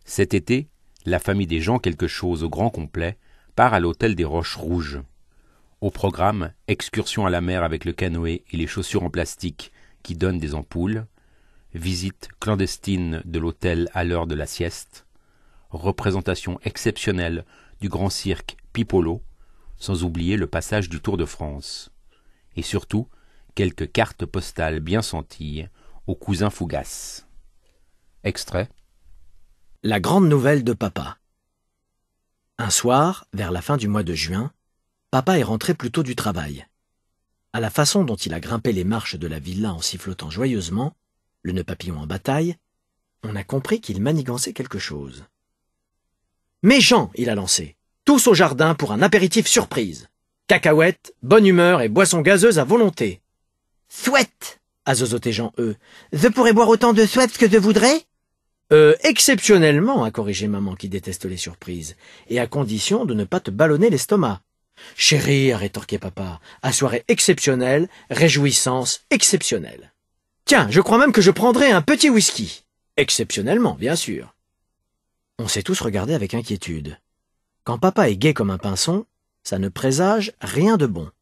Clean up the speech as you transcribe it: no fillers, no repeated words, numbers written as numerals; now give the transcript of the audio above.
Cet été, la famille des Jean quelque chose au grand complet part à l'hôtel des Roches Rouges. Au programme, excursion à la mer avec le canoë et les chaussures en plastique qui donnent des ampoules, visite clandestine de l'hôtel à l'heure de la sieste, représentation exceptionnelle du grand cirque Pipolo, sans oublier le passage du Tour de France. Et surtout, quelques cartes postales bien senties aux cousins Fougas. Extrait. La grande nouvelle de papa. Un soir, vers la fin du mois de juin, papa est rentré plus tôt du travail. À la façon dont il a grimpé les marches de la villa en sifflotant joyeusement, le nœud papillon en bataille, on a compris qu'il manigançait quelque chose. « Mes gens !» il a lancé. « Tous au jardin pour un apéritif surprise. Cacahuètes, bonne humeur et boissons gazeuses à volonté. »« Souhaite !» a zozoté Jean-E. « Je pourrais boire autant de souhaite que je voudrais ?» Exceptionnellement, a corrigé maman qui déteste les surprises, et à condition de ne pas te ballonner l'estomac. Chérie, a rétorqué papa, à soirée exceptionnelle, réjouissance exceptionnelle. Tiens, je crois même que je prendrai un petit whisky. Exceptionnellement, bien sûr. On s'est tous regardés avec inquiétude. Quand papa est gai comme un pinson, ça ne présage rien de bon.